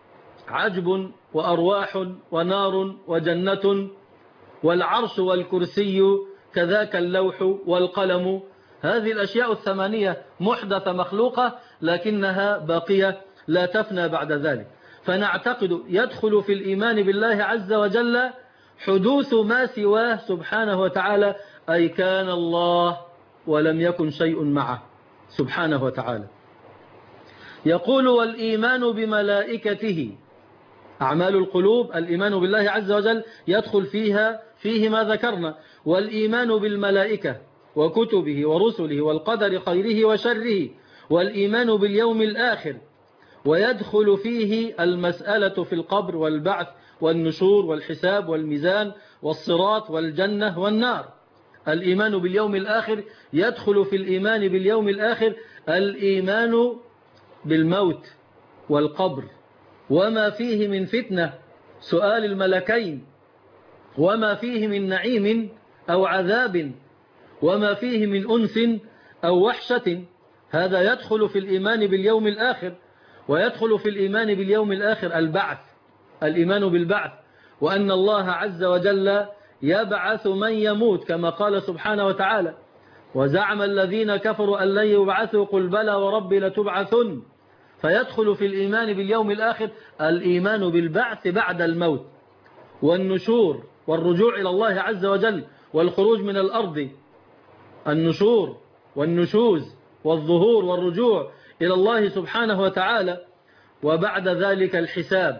عجب وأرواح ونار وجنة والعرش والكرسي كذاك اللوح والقلم، هذه الأشياء الثمانية محدثة مخلوقة لكنها باقية لا تفنى بعد ذلك. فنعتقد يدخل في الإيمان بالله عز وجل حدوث ما سواه سبحانه وتعالى، أي كان الله ولم يكن شيء معه سبحانه وتعالى. يقول والإيمان بملائكته أعمال القلوب الإيمان بالله عز وجل يدخل فيها فيه ما ذكرنا، والإيمان بالملائكة وكتبه ورسله والقدر خيره وشره، والإيمان باليوم الآخر، ويدخل فيه المسألة في القبر والبعث والنشور والحساب والميزان والصراط والجنة والنار. الإيمان باليوم الآخر يدخل في الإيمان باليوم الآخر الإيمان بالموت والقبر وما فيه من فتنة، سؤال الملكين، وما فيه من نعيم أو عذاب، وما فيه من أنس أو وحشة. هذا يدخل في الإيمان باليوم الآخر. ويدخل في الإيمان باليوم الآخر البعث، الإيمان بالبعث، وأن الله عز وجل يبعث من يموت كما قال سبحانه وتعالى: وزعم الذين كفروا أن لن يبعثوا قل بلى وربي لتبعثن. فيدخل في الإيمان باليوم الآخر الإيمان بالبعث بعد الموت والنشور والرجوع إلى الله عز وجل والخروج من الأرض، النشور والنشوز والظهور والرجوع إلى الله سبحانه وتعالى. وبعد ذلك الحساب،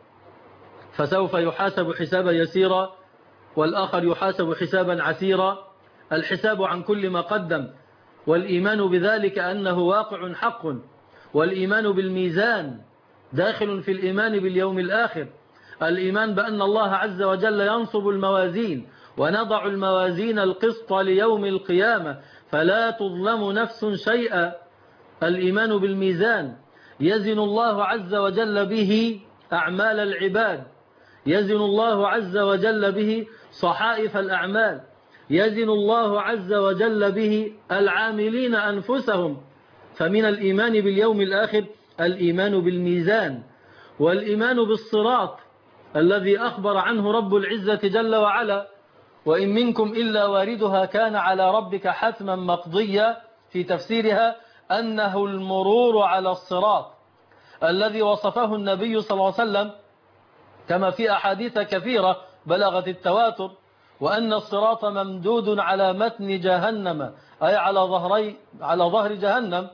فسوف يحاسب حسابا يسيرا والآخر يحاسب حسابا عسيرا، الحساب عن كل ما قدم، والإيمان بذلك أنه واقع حق. والإيمان بالميزان داخل في الإيمان باليوم الآخر، الإيمان بأن الله عز وجل ينصب الموازين، ونضع الموازين القسط ليوم القيامة فلا تظلم نفس شيئا. الإيمان بالميزان يزن الله عز وجل به أعمال العباد، يزن الله عز وجل به صحائف الأعمال، يزن الله عز وجل به العاملين أنفسهم. فمن الإيمان باليوم الآخر الإيمان بالميزان، والإيمان بالصراط الذي أخبر عنه رب العزة جل وعلا: وإن منكم إلا واردها كان على ربك حتما مقضيا، في تفسيرها أنه المرور على الصراط الذي وصفه النبي صلى الله عليه وسلم كما في أحاديث كثيرة بلغت التواتر، وأن الصراط ممدود على متن جهنم، أي على ظهري على ظهر جهنم،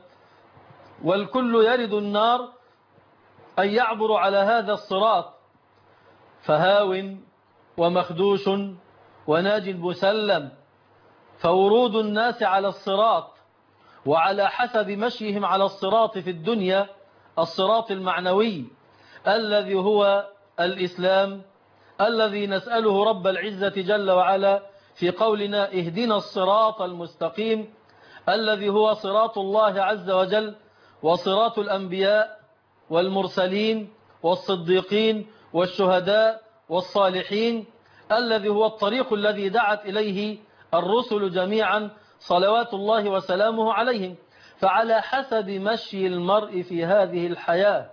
والكل يرد النار أن يعبر على هذا الصراط، فهاو ومخدوش وناج مسلم. فورود الناس على الصراط وعلى حسب مشيهم على الصراط في الدنيا الصراط المعنوي الذي هو الإسلام، الذي نسأله رب العزة جل وعلا في قولنا: اهدنا الصراط المستقيم، الذي هو صراط الله عز وجل وصراط الأنبياء والمرسلين والصديقين والشهداء والصالحين، الذي هو الطريق الذي دعت إليه الرسل جميعا صلوات الله وسلامه عليهم. فعلى حسب مشي المرء في هذه الحياة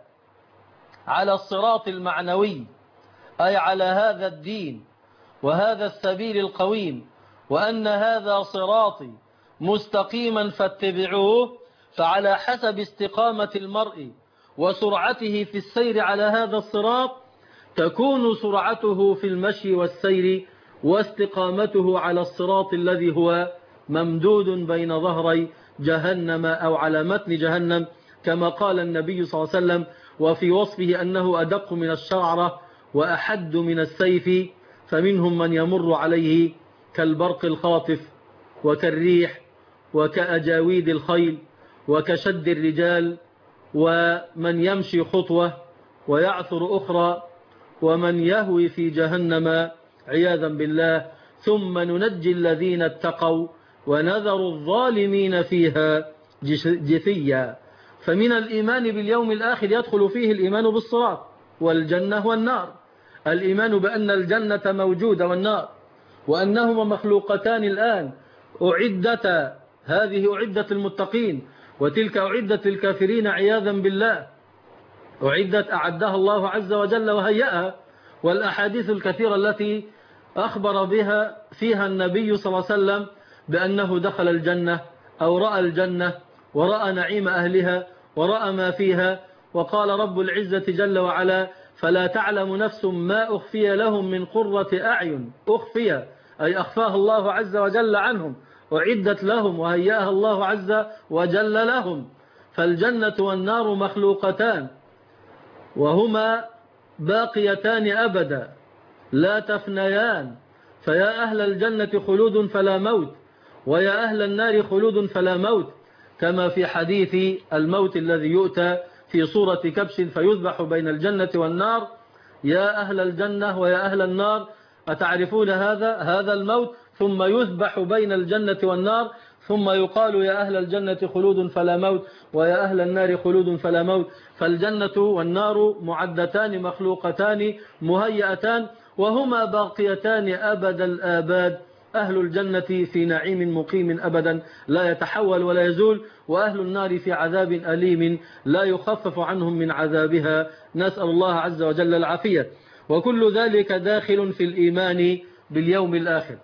على الصراط المعنوي، أي على هذا الدين وهذا السبيل القويم، وأن هذا صراطي مستقيما فاتبعوه، فعلى حسب استقامة المرء وسرعته في السير على هذا الصراط تكون سرعته في المشي والسير واستقامته على الصراط الذي هو ممدود بين ظهري جهنم أو على متن جهنم، كما قال النبي صلى الله عليه وسلم وفي وصفه أنه أدق من الشعرة وأحد من السيف، فمنهم من يمر عليه كالبرق الخاطف وكالريح وكأجاويد الخيل وكشد الرجال، ومن يمشي خطوة ويعثر أخرى، ومن يهوي في جهنم عياذا بالله، ثم ننجي الذين اتقوا ونذر الظالمين فيها جثيا. فمن الإيمان باليوم الآخر يدخل فيه الإيمان بالصراط والجنة والنار، الإيمان بأن الجنة موجودة والنار وأنهما مخلوقتان الآن، أعدت، هذه أعدت المتقين وتلك أعدت الكافرين عياذا بالله، أعدت أعدها الله عز وجل وهيأها. والأحاديث الكثيرة التي أخبر بها فيها النبي صلى الله عليه وسلم بأنه دخل الجنة أو رأى الجنة ورأى نعيم أهلها ورأى ما فيها، وقال رب العزة جل وعلا: فلا تعلم نفس ما أخفي لهم من قرة أعين، أخفي أي أخفاها الله عز وجل عنهم، أعدت لهم وهيأها الله عز وجل لهم. فالجنة والنار مخلوقتان، وهما باقيتان أبدا لا تفنيان، فيا أهل الجنة خلود فلا موت، ويا أهل النار خلود فلا موت، كما في حديث الموت الذي يؤتى في صورة كبش فيذبح بين الجنة والنار. يا أهل الجنة ويا أهل النار أتعرفون هذا هذا الموت؟ ثم يذبح بين الجنة والنار، ثم يقال يا أهل الجنة خلود فلا موت، ويا أهل النار خلود فلا موت. فالجنة والنار معدتان مخلوقتان مهيئتان، وهما باقيتان أبد الآباد. أهل الجنة في نعيم مقيم أبدا لا يتحول ولا يزول، وأهل النار في عذاب أليم لا يخفف عنهم من عذابها، نسأل الله عز وجل العافية. وكل ذلك داخل في الإيمان باليوم الآخر.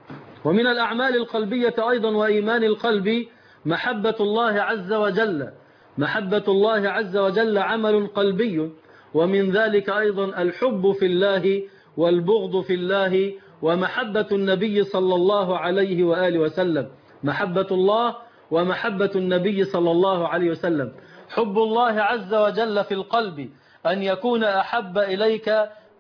ومن الأعمال القلبية أيضا وإيمان القلب محبة الله عز وجل. محبة الله عز وجل عمل قلبي، ومن ذلك أيضا الحب في الله والبغض في الله، ومحبة النبي صلى الله عليه وآله وسلم. محبة الله ومحبة النبي صلى الله عليه وسلم. حب الله عز وجل في القلب أن يكون أحب إليك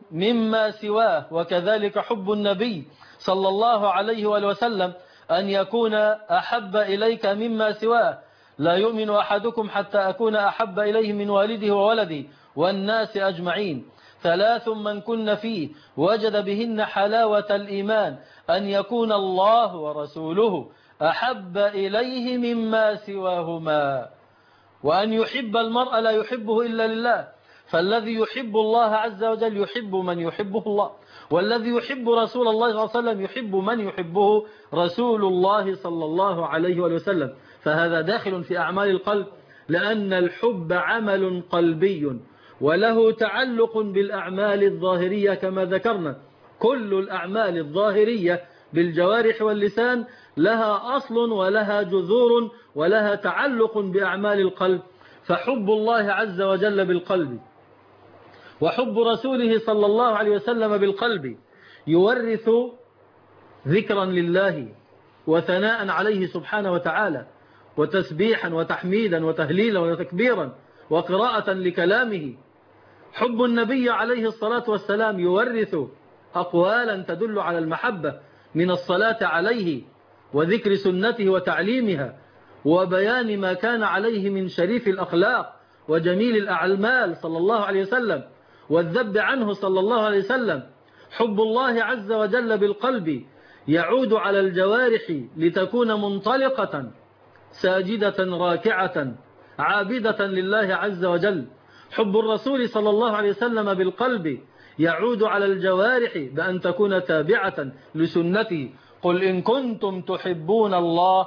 مما سواه، وكذلك حب النبي صلى الله عليه وآله وسلم أن يكون أحب إليك مما سواه. لا يؤمن أحدكم حتى أكون أحب إليه من والده وولده والناس أجمعين. ثلاث من كن فيه وجد بهن حلاوة الإيمان: أن يكون الله ورسوله أحب إليه مما سواهما، وأن يحب المرء لا يحبه إلا لله. فالذي يحب الله عز وجل يحب من يحبه الله، والذي يحب رسول الله صلى الله عليه وسلم يحب من يحبه رسول الله صلى الله عليه وسلم. فهذا داخل في أعمال القلب، لأن الحب عمل قلبي وله تعلق بالأعمال الظاهرية كما ذكرنا. كل الأعمال الظاهرية بالجوارح واللسان لها أصل ولها جذور ولها تعلق بأعمال القلب. فحب الله عز وجل بالقلب وحب رسوله صلى الله عليه وسلم بالقلب يورث ذكرا لله وثناء عليه سبحانه وتعالى، وتسبيحا وتحميدا وتهليلا وتكبيرا وقراءة لكلامه. حب النبي عليه الصلاة والسلام يورث أقوالا تدل على المحبة من الصلاة عليه وذكر سنته وتعليمها وبيان ما كان عليه من شريف الأخلاق وجميل الأعمال صلى الله عليه وسلم والذب عنه صلى الله عليه وسلم. حب الله عز وجل بالقلب يعود على الجوارح لتكون منطلقة ساجدة راكعة عابدة لله عز وجل. حب الرسول صلى الله عليه وسلم بالقلب يعود على الجوارح بأن تكون تابعة لسنته. قل إن كنتم تحبون الله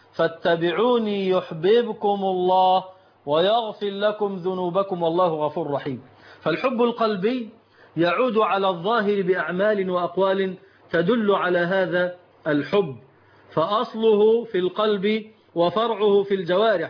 فاتبعوني يحببكم الله ويغفر لكم ذنوبكم والله غفور رحيم. فالحب القلبي يعود على الظاهر بأعمال وأقوال تدل على هذا الحب، فأصله في القلب وفرعه في الجوارح.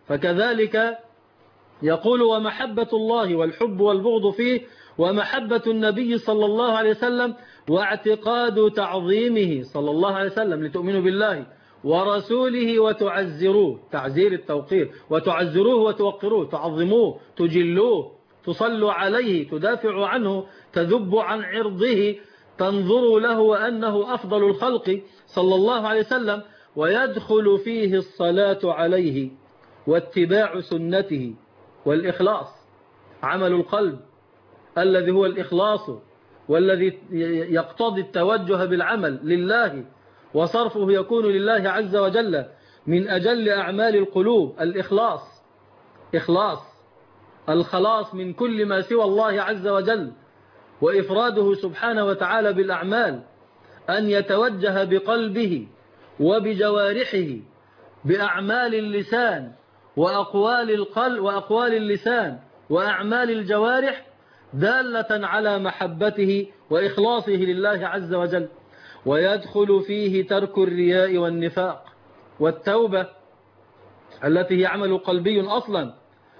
فكذلك يقول: ومحبة الله والحب والبغض فيه، ومحبة النبي صلى الله عليه وسلم واعتقاد تعظيمه صلى الله عليه وسلم لتؤمنوا بالله ورسوله وتعزروه، تعزير التوقير، وتعزروه وتوقروه، تعظموه تجلوه، تصلوا عليه، تدافعوا عنه، تذب عن عرضه، تنظروا له وأنه أفضل الخلق صلى الله عليه وسلم. ويدخل فيه الصلاة عليه واتباع سنته والإخلاص، عمل القلب الذي هو الإخلاص والذي يقتضي التوجه بالعمل لله وصرفه يكون لله عز وجل من أجل أعمال القلوب. الإخلاص إخلاص الخلاص من كل ما سوى الله عز وجل، وإفراده سبحانه وتعالى بالأعمال، أن يتوجه بقلبه وبجوارحه بأعمال اللسان وأقوال القلب وأقوال اللسان وأعمال الجوارح دالة على محبته وإخلاصه لله عز وجل. ويدخل فيه ترك الرياء والنفاق والتوبة التي هي عمل قلبي أصلا،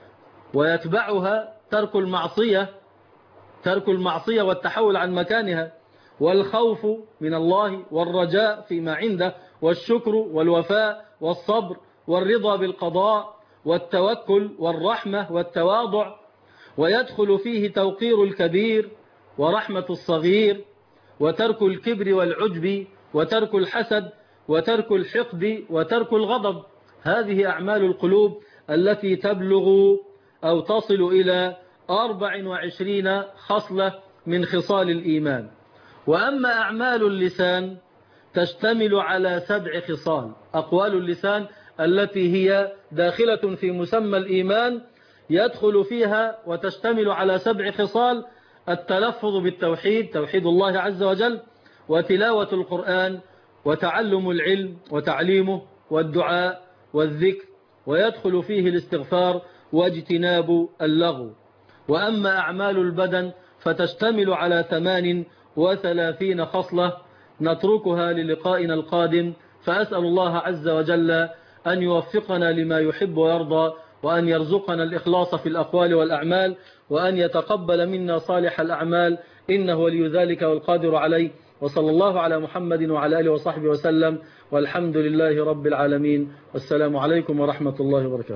ويتبعها ترك المعصية ترك المعصية والتحول عن مكانها، والخوف من الله والرجاء فيما عنده، والشكر والوفاء والصبر والرضا بالقضاء والتوكل والرحمة والتواضع. ويدخل فيه توقير الكبير ورحمة الصغير وترك الكبر والعجب وترك الحسد وترك الحقد وترك الغضب. هذه أعمال القلوب التي تبلغ أو تصل إلى أربع وعشرين خصلة من خصال الإيمان. وأما أعمال اللسان تشتمل على سبع خصال. أقوال اللسان التي هي داخلة في مسمى الإيمان يدخل فيها وتشتمل على سبع خصال: التلفظ بالتوحيد، توحيد الله عز وجل، وتلاوة القرآن، وتعلم العلم وتعليمه، والدعاء والذكر، ويدخل فيه الاستغفار واجتناب اللغو. وأما أعمال البدن فتشتمل على ثمان وثلاثين خصلة نتركها للقائنا القادم، فأسأل الله عز وجل أن يوفقنا لما يحب ويرضى، وأن يرزقنا الإخلاص في الأقوال والأعمال، وأن يتقبل منا صالح الأعمال، إنه ولي ذلك والقادر عليه. وصلى الله على محمد وعلى آله وصحبه وسلم، والحمد لله رب العالمين، والسلام عليكم ورحمة الله وبركاته.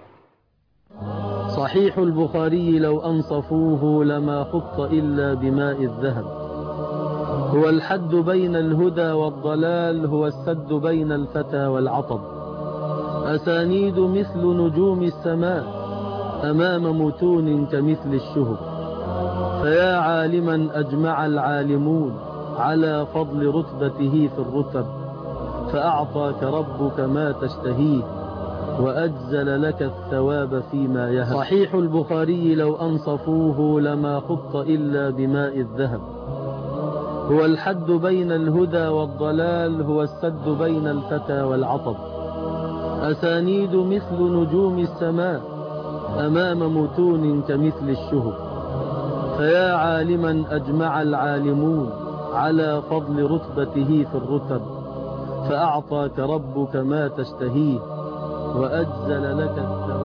صحيح البخاري لو أنصفوه لما خط إلا بماء الذهب، هو الحد بين الهدى والضلال، هو السد بين الفتى والعطب، أسانيد مثل نجوم السماء أمام متون كمثل الشهب، فيا عالما أجمع العالمون على فضل رتبته في الرتب، فأعطاك ربك ما تشتهيه وأجزل لك الثواب فيما يهب. صحيح البخاري لو أنصفوه لما خط إلا بماء الذهب، هو الحد بين الهدى والضلال، هو السد بين الفتى والعطب، أسانيد مثل نجوم السماء أمام متون كمثل الشهب، فيا عالما أجمع العالمون على فضل رتبته في الرتب، فأعطاك ربك ما تشتهيه وأجزل لك الثواب.